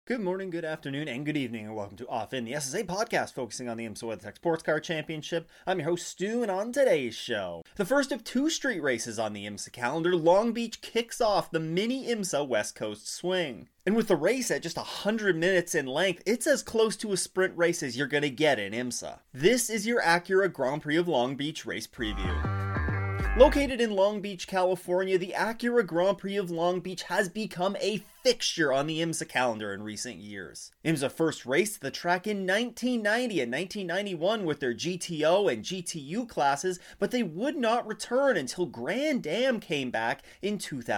Good morning, good afternoon, and good evening, and welcome to Off In, the SSA podcast focusing on the IMSA WeatherTech Sports Car Championship. I'm your host, Stu, and on today's show, the first of two street races on the IMSA calendar, Long Beach kicks off the mini IMSA West Coast Swing. And with the race at just 100 minutes in length, it's as close to a sprint race as you're going to get in IMSA. This is your Acura Grand Prix of Long Beach race preview. Located in Long Beach, California, the Acura Grand Prix of Long Beach has become a fixture on the IMSA calendar in recent years. IMSA first raced the track in 1990 and 1991 with their GTO and GTU classes, but they would not return until Grand Am came back in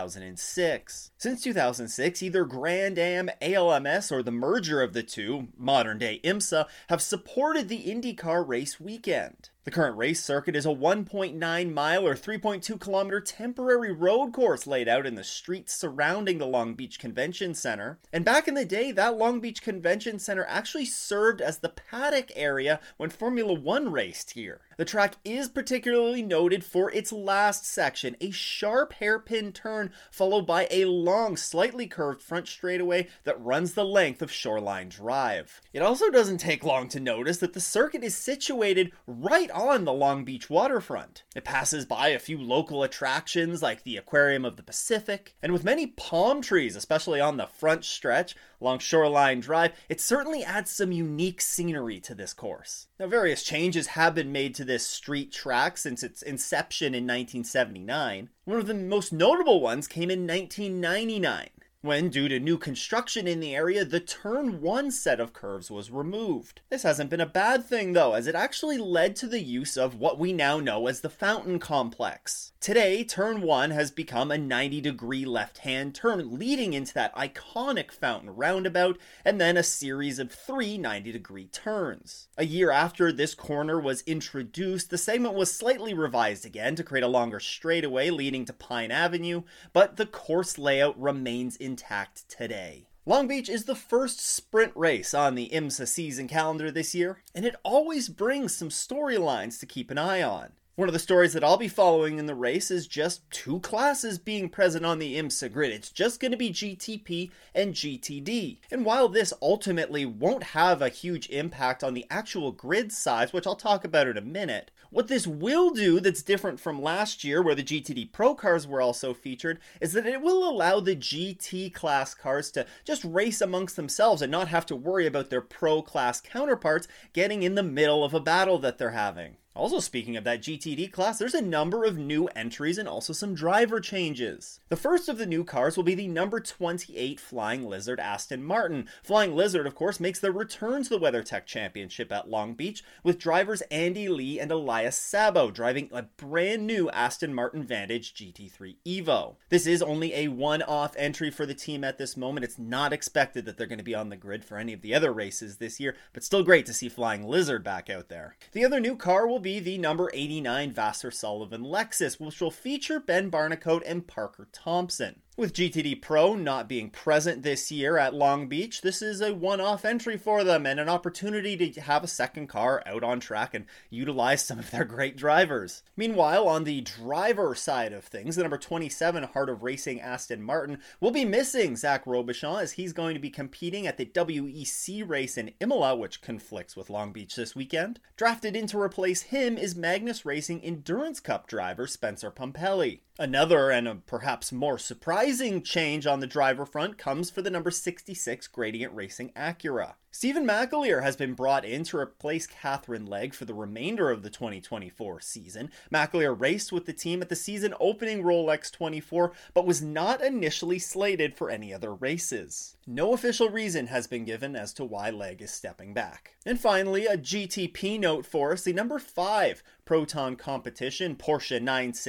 2006. Since 2006, either Grand Am, ALMS, or the merger of the two, modern-day IMSA, have supported the IndyCar race weekend. The current race circuit is a 1.9 mile or 3.2 kilometer temporary road course laid out in the streets surrounding the Long Beach Convention Center. And back in the day, that Long Beach Convention Center actually served as the paddock area when Formula One raced here. The track is particularly noted for its last section, a sharp hairpin turn followed by a long, slightly curved front straightaway that runs the length of Shoreline Drive. It also doesn't take long to notice that the circuit is situated right on the Long Beach waterfront. It passes by a few local attractions like the Aquarium of the Pacific, and with many palm trees, especially on the front stretch along Shoreline Drive, it certainly adds some unique scenery to this course. Now, various changes have been made to this street track since its inception in 1979. One of the most notable ones came in 1999. When, due to new construction in the area, the Turn 1 set of curves was removed. This hasn't been a bad thing though, as it actually led to the use of what we now know as the Fountain Complex. Today, Turn 1 has become a 90-degree left-hand turn leading into that iconic Fountain roundabout, and then a series of 3 90-degree turns. A year after this corner was introduced, the segment was slightly revised again to create a longer straightaway leading to Pine Avenue, but the course layout remains intact today. Long Beach is the first sprint race on the IMSA season calendar this year, and it always brings some storylines to keep an eye on. One of the stories that I'll be following in the race is just two classes being present on the IMSA grid. It's just going to be GTP and GTD. And while this ultimately won't have a huge impact on the actual grid size, which I'll talk about in a minute, what this will do that's different from last year, where the GTD Pro cars were also featured, is that it will allow the GT class cars to just race amongst themselves and not have to worry about their Pro class counterparts getting in the middle of a battle that they're having. Also, speaking of that GTD class, there's a number of new entries and also some driver changes. The first of the new cars will be the number 28 Flying Lizard Aston Martin. Flying Lizard, of course, makes their return to the WeatherTech Championship at Long Beach, with drivers Andy Lee and Elias Sabo driving a brand new Aston Martin Vantage GT3 Evo. This is only a one-off entry for the team at this moment. It's not expected that they're going to be on the grid for any of the other races this year, but still great to see Flying Lizard back out there. The other new car will be the number 89 Vassar Sullivan Lexus, which will feature Ben Barnicoat and Parker Thompson. With GTD Pro not being present this year at Long Beach, this is a one-off entry for them and an opportunity to have a second car out on track and utilize some of their great drivers. Meanwhile, on the driver side of things, the number 27 Heart of Racing Aston Martin will be missing Zach Robichon, as he's going to be competing at the WEC race in Imola, which conflicts with Long Beach this weekend. Drafted in to replace him is Magnus Racing Endurance Cup driver Spencer Pumpelly. Another and a perhaps more surprising change on the driver front comes for the number 66 Gradient Racing Acura. Stephen McAleer has been brought in to replace Catherine Legg for the remainder of the 2024 season. McAleer raced with the team at the season opening Rolex 24, but was not initially slated for any other races. No official reason has been given as to why Legg is stepping back. And finally, a GTP note for us, the number 5 Proton Competition Porsche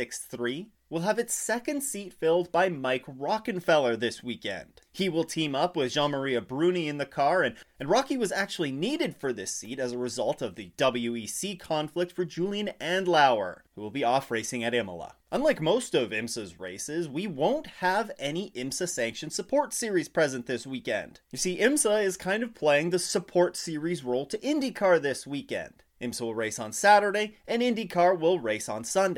963 will have its second seat filled by Mike Rockenfeller this weekend. He will team up with Jean-Marie Bruni in the car, and Rocky was actually needed for this seat as a result of the WEC conflict for Julian Andlauer, who will be off racing at Imola. Unlike most of IMSA's races, we won't have any IMSA-sanctioned support series present this weekend. You see, IMSA is kind of playing the support series role to IndyCar this weekend. IMSA will race on Saturday, and IndyCar will race on Sunday.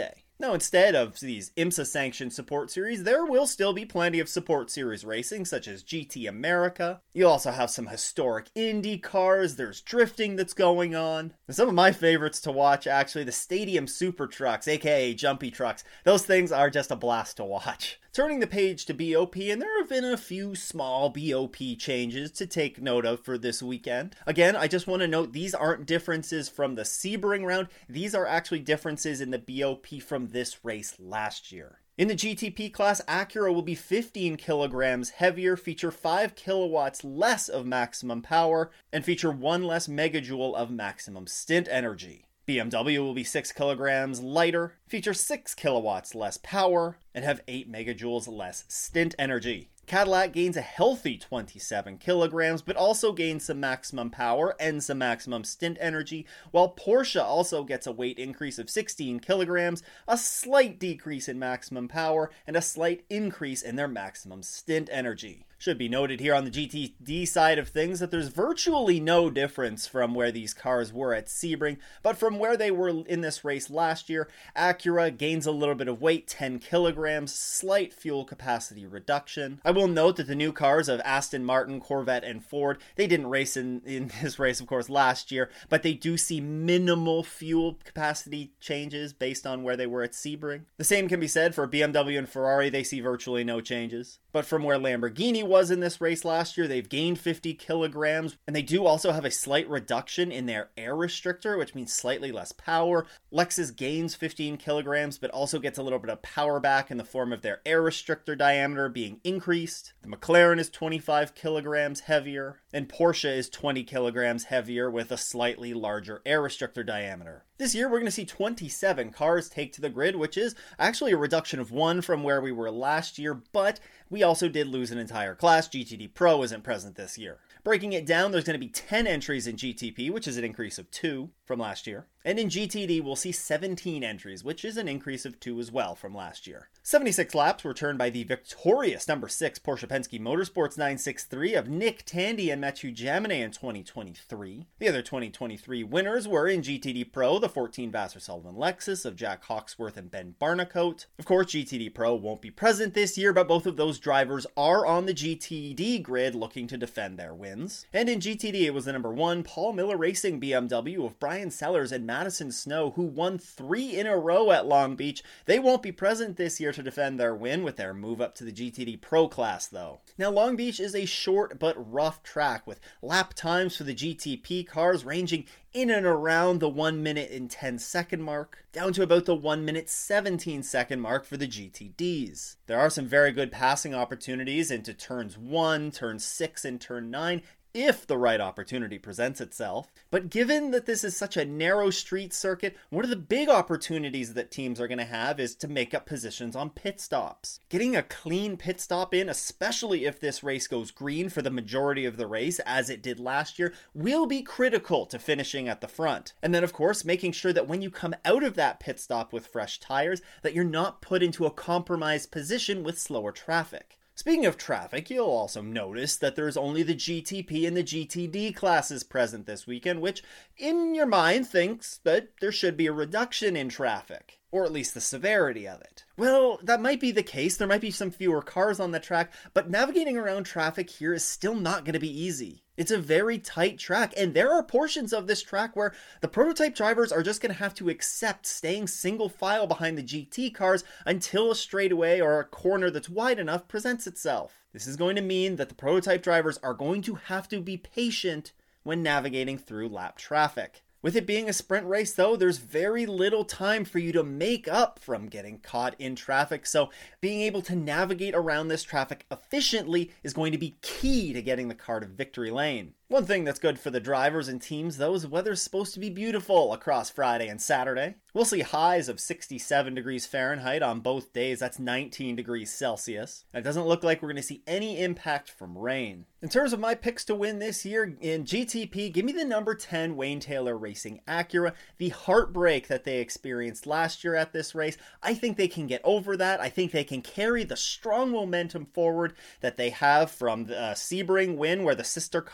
Now, instead of these IMSA-sanctioned support series, there will still be plenty of support series racing, such as GT America. You'll also have some historic Indy cars, there's drifting that's going on. And some of my favorites to watch, actually, the Stadium Super Trucks, aka Jumpy Trucks. Those things are just a blast to watch. Turning the page to BOP, and there have been a few small BOP changes to take note of for this weekend. Again, I just want to note these aren't differences from the Sebring round, these are actually differences in the BOP from this race last year. In the GTP class, Acura will be 15 kilograms heavier, feature 5 kilowatts less of maximum power, and feature 1 less megajoule of maximum stint energy. BMW will be 6 kilograms lighter, feature 6 kilowatts less power, and have 8 megajoules less stint energy. Cadillac gains a healthy 27 kilograms, but also gains some maximum power and some maximum stint energy, while Porsche also gets a weight increase of 16 kilograms, a slight decrease in maximum power, and a slight increase in their maximum stint energy. Should be noted here on the GTD side of things that there's virtually no difference from where these cars were at Sebring, but from where they were in this race last year, Acura gains a little bit of weight, 10 kilograms, slight fuel capacity reduction. I will note that the new cars of Aston Martin, Corvette, and Ford, they didn't race in this race, of course, last year, but they do see minimal fuel capacity changes based on where they were at Sebring. The same can be said for BMW and Ferrari, they see virtually no changes. But from where Lamborghini was in this race last year, they've gained 50 kilograms, and they do also have a slight reduction in their air restrictor, which means slightly less power. Lexus gains 15 kilograms, but also gets a little bit of power back in the form of their air restrictor diameter being increased. The McLaren is 25 kilograms heavier, and Porsche is 20 kilograms heavier with a slightly larger air restrictor diameter. This year, we're going to see 27 cars take to the grid, which is actually a reduction of 1 from where we were last year, but we also did lose an entire class. GTD Pro isn't present this year. Breaking it down, there's going to be 10 entries in GTP, which is an increase of 2 from last year. And in GTD, we'll see 17 entries, which is an increase of 2 as well from last year. 76 laps were turned by the victorious number 6 Porsche Penske Motorsports 963 of Nick Tandy and Mathieu Jaminet in 2023. The other 2023 winners were in GTD Pro, the 14 Vassar Sullivan Lexus of Jack Hawksworth and Ben Barnicoat. Of course, GTD Pro won't be present this year, but both of those drivers are on the GTD grid looking to defend their wins. And in GTD, it was the number 1 Paul Miller Racing BMW of Brian Sellers and Madison Snow, who won 3 in a row at Long Beach. They won't be present this year to defend their win with their move up to the GTD Pro class, though. Now, Long Beach is a short but rough track with lap times for the GTP cars ranging in and around the 1 minute and 10 second mark, down to about the 1 minute 17 second mark for the GTDs. There are some very good passing opportunities into turns 1, turn 6, and turn 9, if the right opportunity presents itself. But given that this is such a narrow street circuit, one of the big opportunities that teams are going to have is to make up positions on pit stops. Getting a clean pit stop in, especially if this race goes green for the majority of the race, as it did last year, will be critical to finishing at the front. And then, of course, making sure that when you come out of that pit stop with fresh tires, that you're not put into a compromised position with slower traffic. Speaking of traffic, you'll also notice that there's only the GTP and the GTD classes present this weekend, which, in your mind, thinks that there should be a reduction in traffic, or at least the severity of it. Well, that might be the case. There might be some fewer cars on the track, but navigating around traffic here is still not going to be easy. It's a very tight track, and there are portions of this track where the prototype drivers are just going to have to accept staying single file behind the GT cars until a straightaway or a corner that's wide enough presents itself. This is going to mean that the prototype drivers are going to have to be patient when navigating through lap traffic. With it being a sprint race, though, there's very little time for you to make up from getting caught in traffic, so being able to navigate around this traffic efficiently is going to be key to getting the car to victory lane. One thing that's good for the drivers and teams, though, is the weather's supposed to be beautiful across Friday and Saturday. We'll see highs of 67 degrees Fahrenheit on both days. That's 19 degrees Celsius. And it doesn't look like we're going to see any impact from rain. In terms of my picks to win this year, in GTP, give me the number 10 Wayne Taylor Racing Acura. The heartbreak that they experienced last year at this race, I think they can get over that. I think they can carry the strong momentum forward that they have from the Sebring win, where the sister car, the number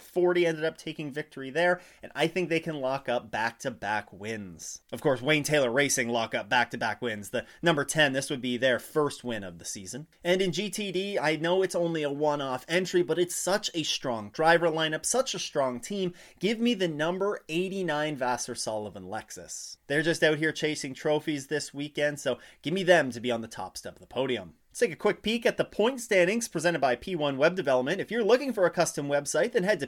40 ended up taking victory there, and I think they can lock up back-to-back wins. Of course, Wayne Taylor Racing lock up back-to-back wins. The number 10, this would be their first win of the season. And in GTD, I know it's only a one-off entry, but it's such a strong driver lineup, such a strong team. Give me the number 89 Vassar Sullivan Lexus. They're just out here chasing trophies this weekend, so give me them to be on the top step of the podium. Let's take a quick peek at the point standings presented by P1 Web Development. If you're looking for a custom website, then head to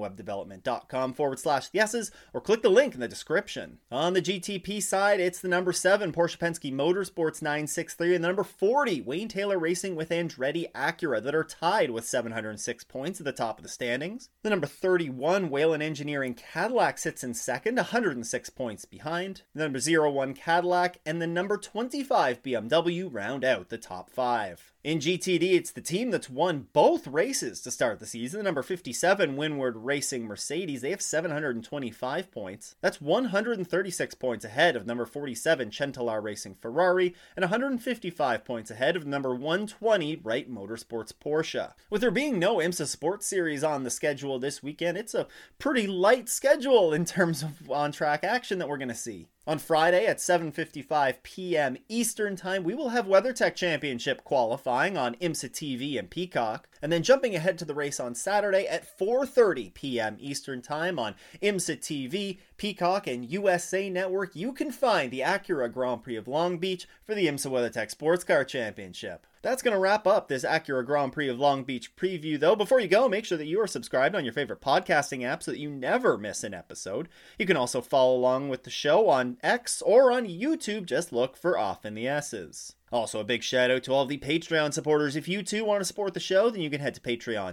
p1webdevelopment.com/theS's or click the link in the description. On the GTP side, it's the number 7 Porsche Penske Motorsports 963 and the number 40 Wayne Taylor Racing with Andretti Acura that are tied with 706 points at the top of the standings. The number 31 Whelen Engineering Cadillac sits in second, 106 points behind. The number 01 Cadillac and the number 25 BMW round out the top 5. In GTD, it's the team that's won both races to start the season. The number 57 Windward Racing Mercedes, they have 725 points. That's 136 points ahead of number 47 Centelar Racing Ferrari and 155 points ahead of number 120 Wright Motorsports Porsche. With there being no IMSA Sports Series on the schedule this weekend, it's a pretty light schedule in terms of on-track action that we're going to see. On Friday at 7:55 p.m. Eastern Time, we will have WeatherTech Championship qualifying on IMSA TV and Peacock. And then jumping ahead to the race on Saturday at 4:30 p.m. Eastern Time on IMSA TV, Peacock, and USA Network, you can find the Acura Grand Prix of Long Beach for the IMSA WeatherTech Sports Car Championship. That's going to wrap up this Acura Grand Prix of Long Beach preview, though. Before you go, make sure that you are subscribed on your favorite podcasting app so that you never miss an episode. You can also follow along with the show on X or on YouTube. Just look for Off in the S's. Also, a big shout out to all of the Patreon supporters. If you too want to support the show, then you can head to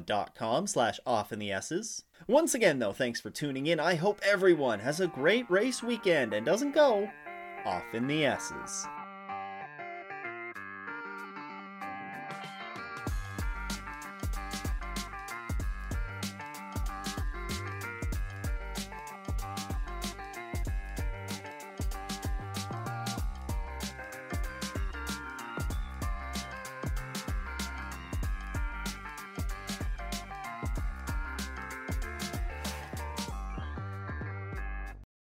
patreon.com/offinthes. Once again, though, thanks for tuning in. I hope everyone has a great race weekend and doesn't go off in the S's.